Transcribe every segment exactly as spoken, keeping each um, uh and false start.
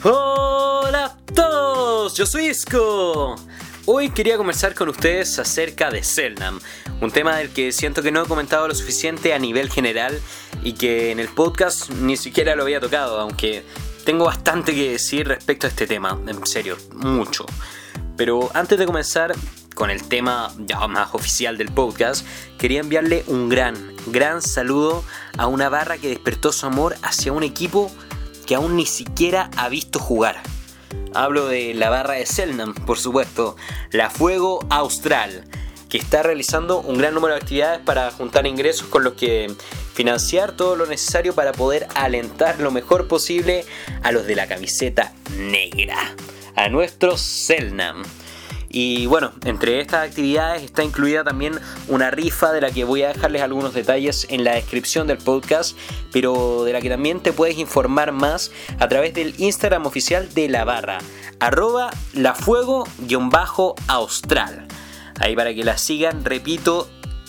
Hola a todos, yo soy Isco. Hoy quería conversar con ustedes acerca de Selknam, un tema del que siento que no he comentado lo suficiente a nivel general y que en el podcast ni siquiera lo había tocado, aunque tengo bastante que decir respecto a este tema, en serio, mucho. Pero antes de comenzar con el tema ya más oficial del podcast, quería enviarle un gran, gran saludo a una barra que despertó su amor hacia un equipo que aún ni siquiera ha visto jugar. Hablo de la barra de Selknam, por supuesto, la Fuego Austral, que está realizando un gran número de actividades para juntar ingresos con los que financiar todo lo necesario para poder alentar lo mejor posible a los de la camiseta negra, a nuestro Selknam. Y bueno, entre estas actividades está incluida también una rifa de la que voy a dejarles algunos detalles en la descripción del podcast, pero de la que también te puedes informar más a través del Instagram oficial de la barra, arroba lafuego-austral. Ahí para que la sigan, repito,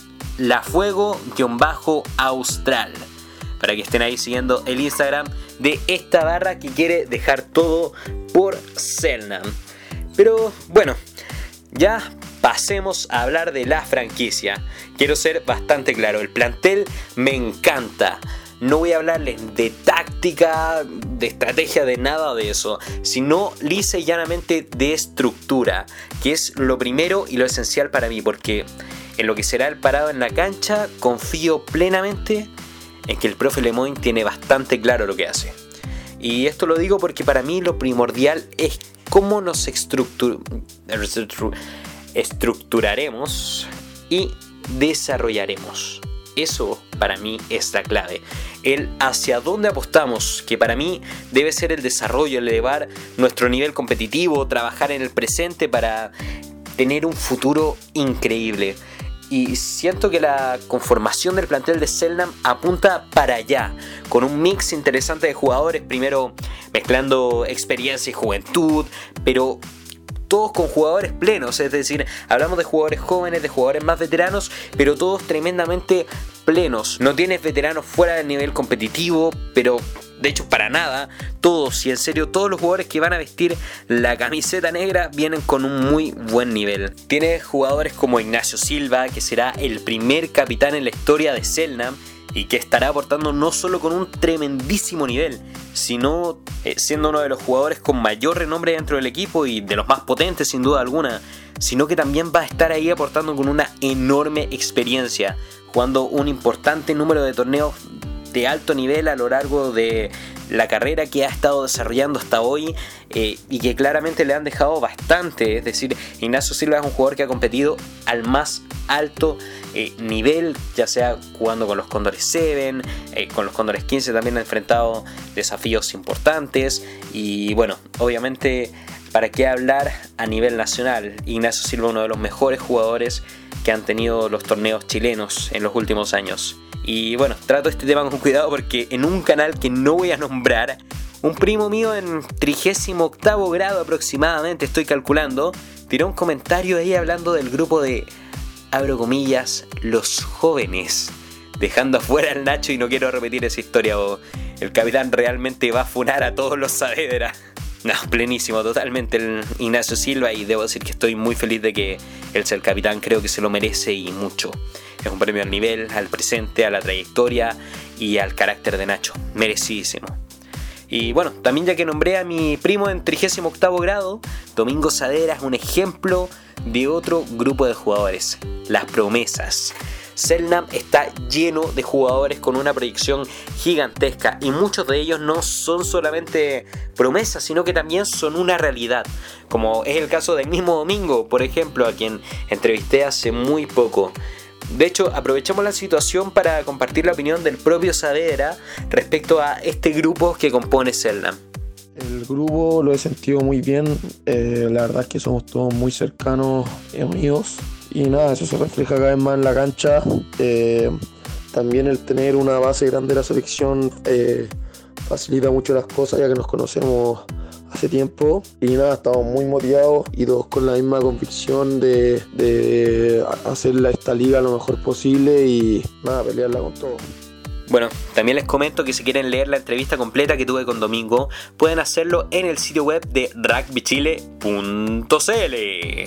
lafuego-austral. Para que estén ahí siguiendo el Instagram de esta barra que quiere dejar todo por Selknam. Pero bueno, ya pasemos a hablar de la franquicia. Quiero ser bastante claro, el plantel me encanta. No voy a hablarles de táctica, de estrategia, de nada de eso, sino lisa y llanamente de estructura, que es lo primero y lo esencial para mí, porque en lo que será el parado en la cancha confío plenamente en que el profe Lemoyne tiene bastante claro lo que hace. Y esto lo digo porque para mí lo primordial es cómo nos estructur- estructuraremos y desarrollaremos. Eso para mí es la clave. El hacia dónde apostamos, que para mí debe ser el desarrollo, el elevar nuestro nivel competitivo, trabajar en el presente para tener un futuro increíble. Y siento que la conformación del plantel de Selknam apunta para allá, con un mix interesante de jugadores, primero mezclando experiencia y juventud, pero todos con jugadores plenos, es decir, hablamos de jugadores jóvenes, de jugadores más veteranos, pero todos tremendamente plenos. No tienes veteranos fuera del nivel competitivo, pero de hecho para nada. Todos, y en serio, todos los jugadores que van a vestir la camiseta negra vienen con un muy buen nivel. Tienes jugadores como Ignacio Silva, que será el primer capitán en la historia de Selknam y que estará aportando no solo con un tremendísimo nivel, sino eh, siendo uno de los jugadores con mayor renombre dentro del equipo y de los más potentes sin duda alguna, sino que también va a estar ahí aportando con una enorme experiencia, jugando un importante número de torneos de alto nivel a lo largo de la carrera que ha estado desarrollando hasta hoy, eh, y que claramente le han dejado bastante. Es decir, Ignacio Silva es un jugador que ha competido al más alto eh, nivel, ya sea jugando con los Cóndores siete, eh, con los Cóndores quince también ha enfrentado desafíos importantes. Y bueno, obviamente, ¿para qué hablar a nivel nacional? Ignacio Silva, uno de los mejores jugadores que han tenido los torneos chilenos en los últimos años. Y bueno, trato este tema con cuidado porque en un canal que no voy a nombrar, un primo mío en trigésimo octavo grado aproximadamente, estoy calculando, tiró un comentario ahí hablando del grupo de, abro comillas, los jóvenes, dejando afuera al Nacho, y no quiero repetir esa historia o el capitán realmente va a funar a todos los Saavedra. No, plenísimo, totalmente el Ignacio Silva, y debo decir que estoy muy feliz de que él sea el capitán, creo que se lo merece y mucho. Es un premio al nivel, al presente, a la trayectoria y al carácter de Nacho, merecidísimo. Y bueno, también ya que nombré a mi primo en trigésimo octavo grado, Domingo Saavedra es un ejemplo de otro grupo de jugadores, las promesas. Selknam está lleno de jugadores con una proyección gigantesca y muchos de ellos no son solamente promesas, sino que también son una realidad, como es el caso del mismo Domingo, por ejemplo, a quien entrevisté hace muy poco. De hecho, aprovechamos la situación para compartir la opinión del propio Saavedra respecto a este grupo que compone Selknam. El grupo lo he sentido muy bien, eh, la verdad es que somos todos muy cercanos y amigos, y nada, eso se refleja cada vez más en la cancha. Eh, también el tener una base grande de la selección eh, facilita mucho las cosas, ya que nos conocemos hace tiempo, y nada, estamos muy motivados y todos con la misma convicción de, de hacer esta liga lo mejor posible y nada, pelearla con todo. Bueno, también les comento que si quieren leer la entrevista completa que tuve con Domingo, pueden hacerlo en el sitio web de rugby chile punto c l.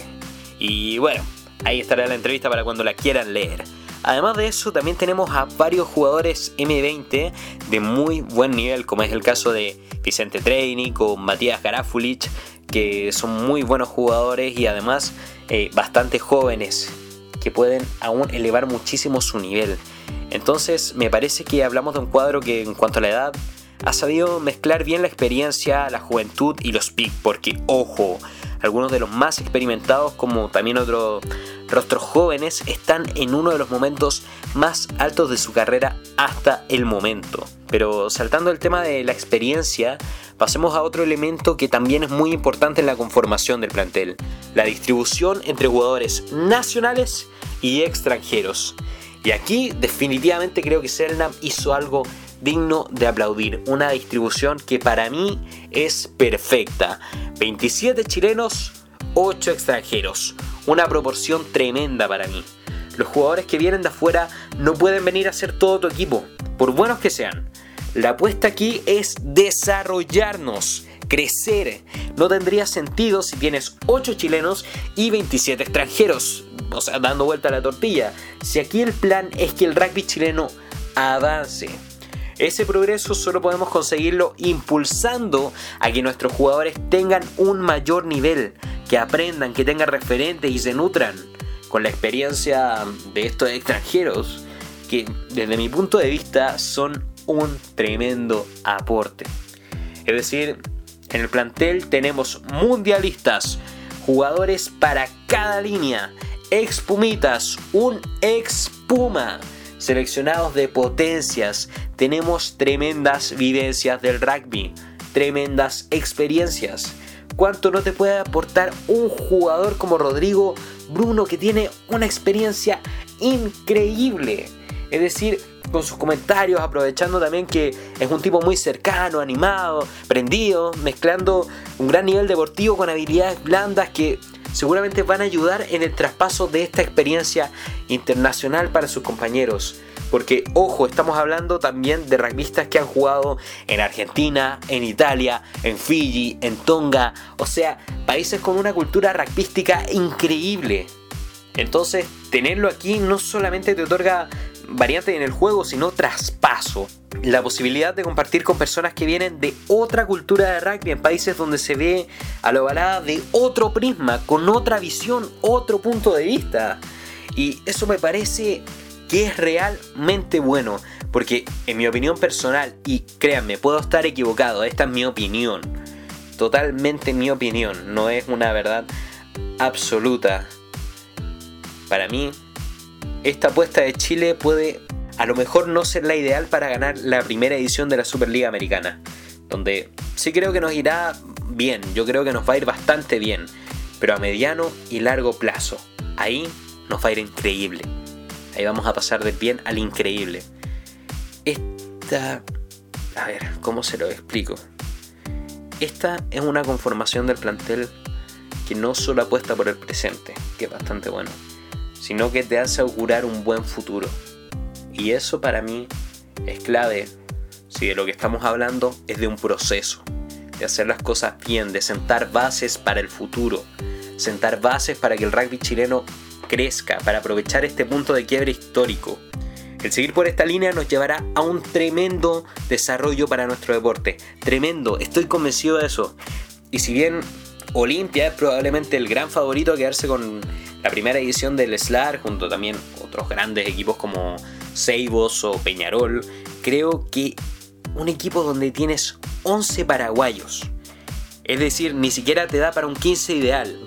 Y bueno, ahí estará la entrevista para cuando la quieran leer. Además de eso, también tenemos a varios jugadores eme veinte de muy buen nivel, como es el caso de Vicente Treinic o Matías Garafulich, que son muy buenos jugadores y además eh, bastante jóvenes, que pueden aún elevar muchísimo su nivel. Entonces me parece que hablamos de un cuadro que en cuanto a la edad ha sabido mezclar bien la experiencia, la juventud y los pick, porque ojo, algunos de los más experimentados como también otros rostros jóvenes están en uno de los momentos más altos de su carrera hasta el momento. Pero saltando el tema de la experiencia, pasemos a otro elemento que también es muy importante en la conformación del plantel: la distribución entre jugadores nacionales y extranjeros. Y aquí definitivamente creo que Selknam hizo algo digno de aplaudir, una distribución que para mí es perfecta. veintisiete chilenos, ocho extranjeros, una proporción tremenda para mí. Los jugadores que vienen de afuera no pueden venir a ser todo tu equipo, por buenos que sean. La apuesta aquí es desarrollarnos, crecer. No tendría sentido si tienes ocho chilenos y veintisiete extranjeros, o sea, dando vuelta a la tortilla, si aquí el plan es que el rugby chileno avance. Ese progreso solo podemos conseguirlo impulsando a que nuestros jugadores tengan un mayor nivel, que aprendan, que tengan referentes y se nutran con la experiencia de estos extranjeros, que desde mi punto de vista son un tremendo aporte. Es decir, en el plantel tenemos mundialistas, jugadores para cada línea, expumitas, un expuma, seleccionados de potencias. Tenemos tremendas vivencias del rugby, tremendas experiencias. ¿Cuánto no te puede aportar un jugador como Rodrigo Bruno, que tiene una experiencia increíble? Es decir, con sus comentarios, aprovechando también que es un tipo muy cercano, animado, prendido, mezclando un gran nivel deportivo con habilidades blandas que seguramente van a ayudar en el traspaso de esta experiencia internacional para sus compañeros. Porque, ojo, estamos hablando también de rugbyistas que han jugado en Argentina, en Italia, en Fiji, en Tonga. O sea, países con una cultura rugbyística increíble. Entonces, tenerlo aquí no solamente te otorga variante en el juego, sino traspaso. La posibilidad de compartir con personas que vienen de otra cultura de rugby, en países donde se ve a la ovalada de otro prisma, con otra visión, otro punto de vista. Y eso me parece que es realmente bueno, porque en mi opinión personal, y créanme, puedo estar equivocado, esta es mi opinión, totalmente mi opinión, no es una verdad absoluta. Para mí, esta apuesta de Chile puede a lo mejor no ser la ideal para ganar la primera edición de la Superliga Americana, donde sí creo que nos irá bien, yo creo que nos va a ir bastante bien, pero a mediano y largo plazo, ahí nos va a ir increíble. Ahí vamos a pasar del bien al increíble. Esta... A ver, ¿cómo se lo explico? Esta es una conformación del plantel que no solo apuesta por el presente, que es bastante bueno, sino que te hace augurar un buen futuro. Y eso para mí es clave si de lo que estamos hablando es de un proceso, de hacer las cosas bien, de sentar bases para el futuro, sentar bases para que el rugby chileno crezca, para aprovechar este punto de quiebre histórico. El seguir por esta línea nos llevará a un tremendo desarrollo para nuestro deporte. Tremendo, estoy convencido de eso. Y si bien Olimpia es probablemente el gran favorito a quedarse con la primera edición del S L A R, junto también a otros grandes equipos como Seibos o Peñarol, creo que un equipo donde tienes once paraguayos, es decir, ni siquiera te da para un quince ideal,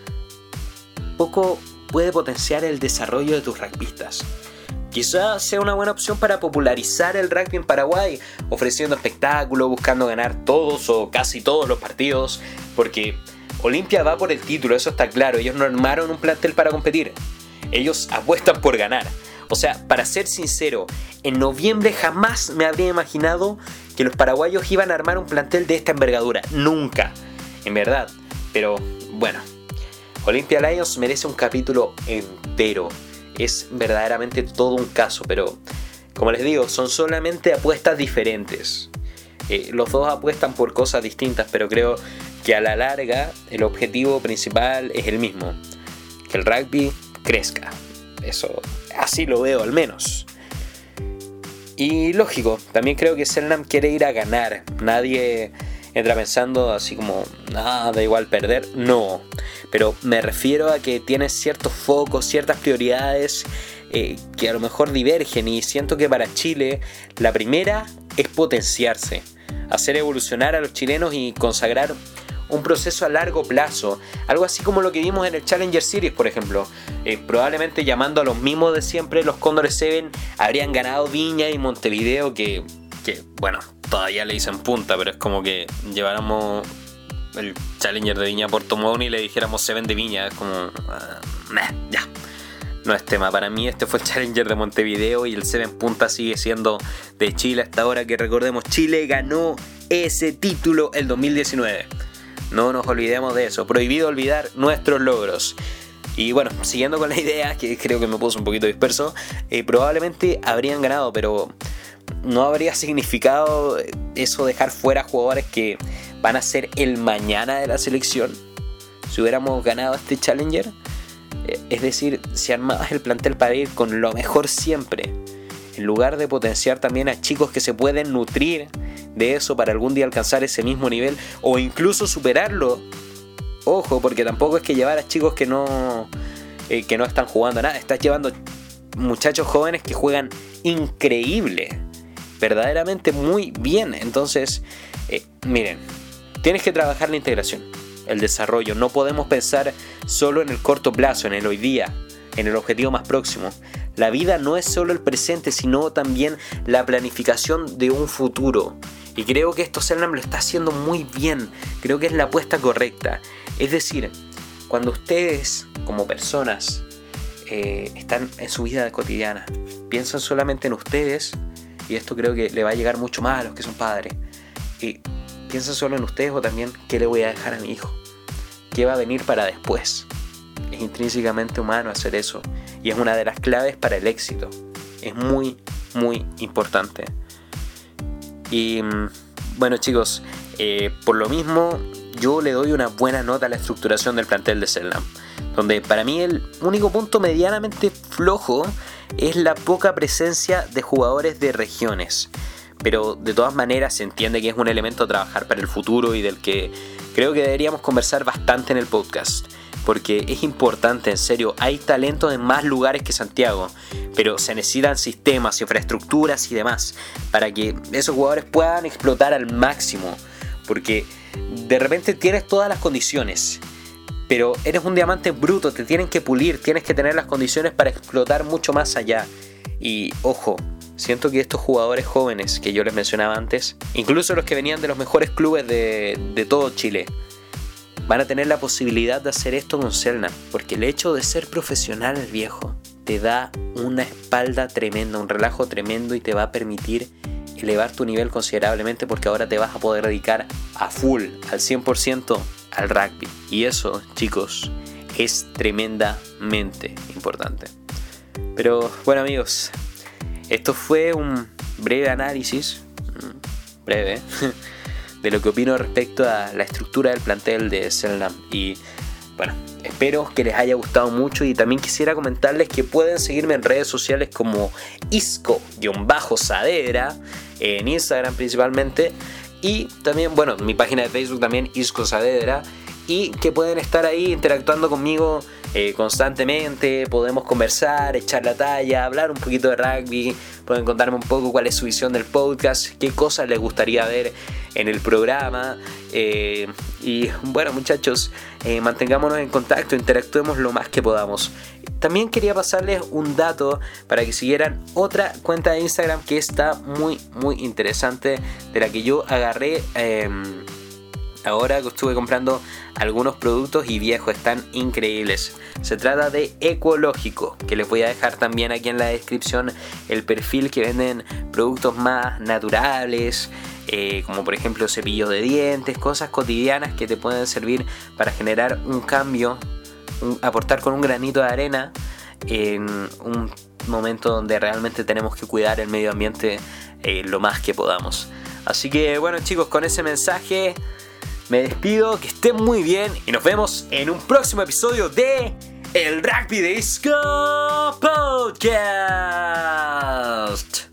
poco puede potenciar el desarrollo de tus rugbyistas. Quizás sea una buena opción para popularizar el rugby en Paraguay, ofreciendo espectáculo, buscando ganar todos o casi todos los partidos, porque Olimpia va por el título, eso está claro. Ellos no armaron un plantel para competir, ellos apuestan por ganar. O sea, para ser sincero, en noviembre jamás me habría imaginado que los paraguayos iban a armar un plantel de esta envergadura, nunca, en verdad. Pero bueno, Olimpia Lions merece un capítulo entero. Es verdaderamente todo un caso, pero como les digo, son solamente apuestas diferentes. Eh, los dos apuestan por cosas distintas, pero creo que a la larga el objetivo principal es el mismo: que el rugby crezca. Eso, así lo veo al menos. Y lógico, también creo que Selknam quiere ir a ganar. Nadie entra pensando así como, nada, da igual perder. No, pero me refiero a que tiene ciertos focos, ciertas prioridades eh, que a lo mejor divergen. Y siento que para Chile la primera es potenciarse, hacer evolucionar a los chilenos y consagrar un proceso a largo plazo, algo así como lo que vimos en el Challenger Series, por ejemplo. Eh, probablemente llamando a los mismos de siempre, los Cóndores siete habrían ganado Viña y Montevideo, que, que bueno, todavía le dicen punta, pero es como que lleváramos el Challenger de Viña a Puerto Montt y le dijéramos siete de Viña. Es como, uh, meh, ya, no es tema. Para mí este fue el Challenger de Montevideo y el siete punta sigue siendo de Chile hasta ahora, que recordemos, Chile ganó ese título el dos mil diecinueve. No nos olvidemos de eso. Prohibido olvidar nuestros logros. Y bueno, siguiendo con la idea, que creo que me puse un poquito disperso, eh, probablemente habrían ganado, pero no habría significado eso dejar fuera jugadores que van a ser el mañana de la selección si hubiéramos ganado este Challenger. Eh, es decir, si armabas el plantel para ir con lo mejor siempre, en lugar de potenciar también a chicos que se pueden nutrir de eso para algún día alcanzar ese mismo nivel o incluso superarlo. Ojo, porque tampoco es que llevar a chicos que no eh, que no están jugando nada. Estás llevando muchachos jóvenes que juegan increíble, verdaderamente muy bien. Entonces, eh, miren, tienes que trabajar la integración, el desarrollo. No podemos pensar solo en el corto plazo, en el hoy día, en el objetivo más próximo. La vida no es solo el presente, sino también la planificación de un futuro. Y creo que esto Selknam lo está haciendo muy bien. Creo que es la apuesta correcta. Es decir, cuando ustedes como personas eh, están en su vida cotidiana, piensan solamente en ustedes, y esto creo que le va a llegar mucho más a los que son padres, y piensan solo en ustedes o también qué le voy a dejar a mi hijo, qué va a venir para después. Es intrínsecamente humano hacer eso y es una de las claves para el éxito. Es muy, muy importante. Y bueno, chicos, eh, por lo mismo yo le doy una buena nota a la estructuración del plantel de Selknam, donde para mí el único punto medianamente flojo es la poca presencia de jugadores de regiones. Pero de todas maneras se entiende que es un elemento a trabajar para el futuro y del que creo que deberíamos conversar bastante en el podcast. Porque es importante, en serio, hay talento en más lugares que Santiago, pero se necesitan sistemas, infraestructuras y demás para que esos jugadores puedan explotar al máximo. Porque de repente tienes todas las condiciones, pero eres un diamante bruto, te tienen que pulir, tienes que tener las condiciones para explotar mucho más allá. Y ojo, siento que estos jugadores jóvenes que yo les mencionaba antes, incluso los que venían de los mejores clubes de, de todo Chile, van a tener la posibilidad de hacer esto con Selknam, porque el hecho de ser profesional, el viejo, te da una espalda tremenda, un relajo tremendo y te va a permitir elevar tu nivel considerablemente, porque ahora te vas a poder dedicar a full, al cien por ciento al rugby. Y eso, chicos, es tremendamente importante. Pero bueno, amigos, esto fue un breve análisis, breve, de lo que opino respecto a la estructura del plantel de Selknam. Y bueno, espero que les haya gustado mucho y también quisiera comentarles que pueden seguirme en redes sociales como Isco-Sadera, en Instagram principalmente, y también, bueno, mi página de Facebook también, Isco Sadera, y que pueden estar ahí interactuando conmigo eh, constantemente. Podemos conversar, echar la talla, hablar un poquito de rugby. Pueden contarme un poco cuál es su visión del podcast, qué cosas les gustaría ver en el programa. Eh, y bueno, muchachos, eh, mantengámonos en contacto, interactuemos lo más que podamos. También quería pasarles un dato para que siguieran otra cuenta de Instagram que está muy, muy interesante, de la que yo agarré eh, ahora que estuve comprando algunos productos y viejos, están increíbles. Se trata de Ecológico, que les voy a dejar también aquí en la descripción el perfil, que venden productos más naturales, eh, como por ejemplo cepillos de dientes, cosas cotidianas que te pueden servir para generar un cambio, un, aportar con un granito de arena en un momento donde realmente tenemos que cuidar el medio ambiente eh, lo más que podamos. Así que bueno, chicos, con ese mensaje me despido, que estén muy bien y nos vemos en un próximo episodio de El Rugby Disco Podcast.